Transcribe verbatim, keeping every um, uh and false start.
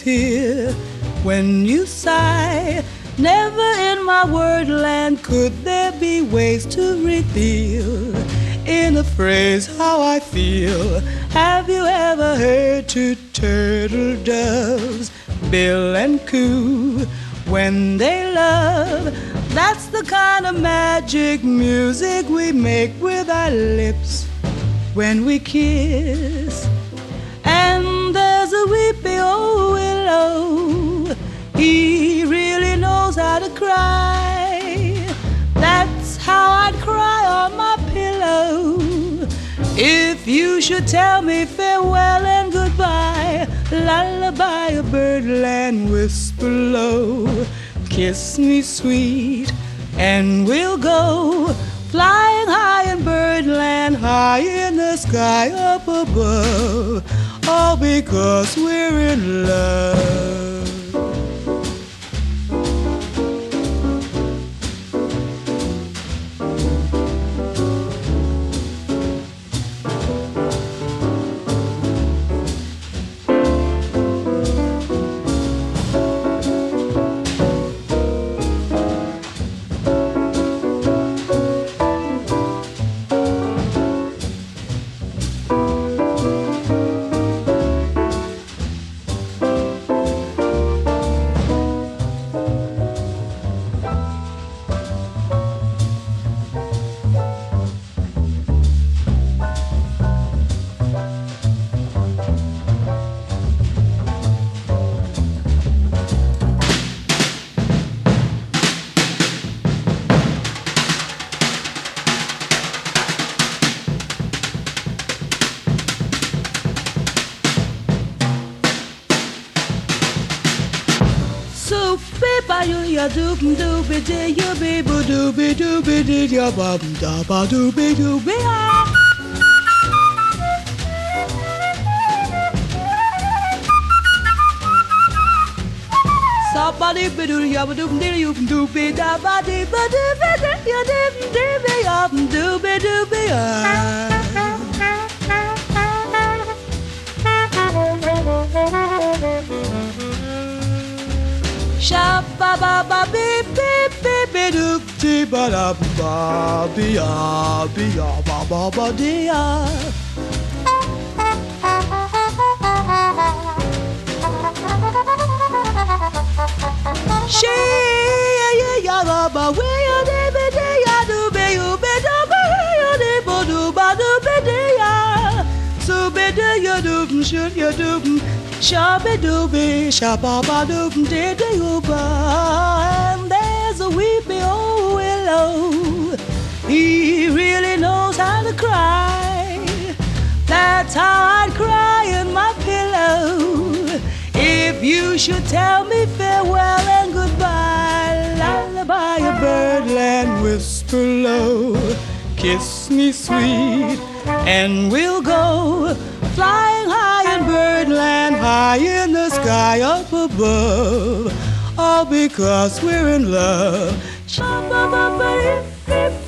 tear when you sigh. Never in my wordland could there be ways to reveal in a phrase how I feel. Have you ever heard two turtle doves bill and coo when they love? That's the kind of magic music we make with our lips when we kiss. And there's a weepy old willow, he really knows how to cry. That's how I'd cry on my pillow if you should tell me farewell and goodbye. Lullaby a birdland whisper low, kiss me sweet and we'll go flying high in birdland, high in the sky up above, all because we're in love. Ya doobie doobie dee ya bee boo doobie doobie dee ya ba da ba doobie doobie ah. Somebody be do ya ba doobie dee you doobie da ba dee ba doobie dee ya doobie doobie ya doobie doobie ah. Sha ba ba ba beep beep beep beep doop dee ba da ba be ya be ya ba ba ba dee ya. She ya ya ya ba ba we ya dee be dee ya do be you be do be ya dee bo do ba do be dee ya. So be dee ya do shoot ya do. Shabby-dooby, shabba-ba-doob-dee-dee-ooba. And there's a weepy old willow, he really knows how to cry. That's how I'd cry in my pillow if you should tell me farewell and goodbye. Lullaby a birdland whisper low, kiss me sweet and we'll go flying high in birdland, high in the sky up above, all because we're in love.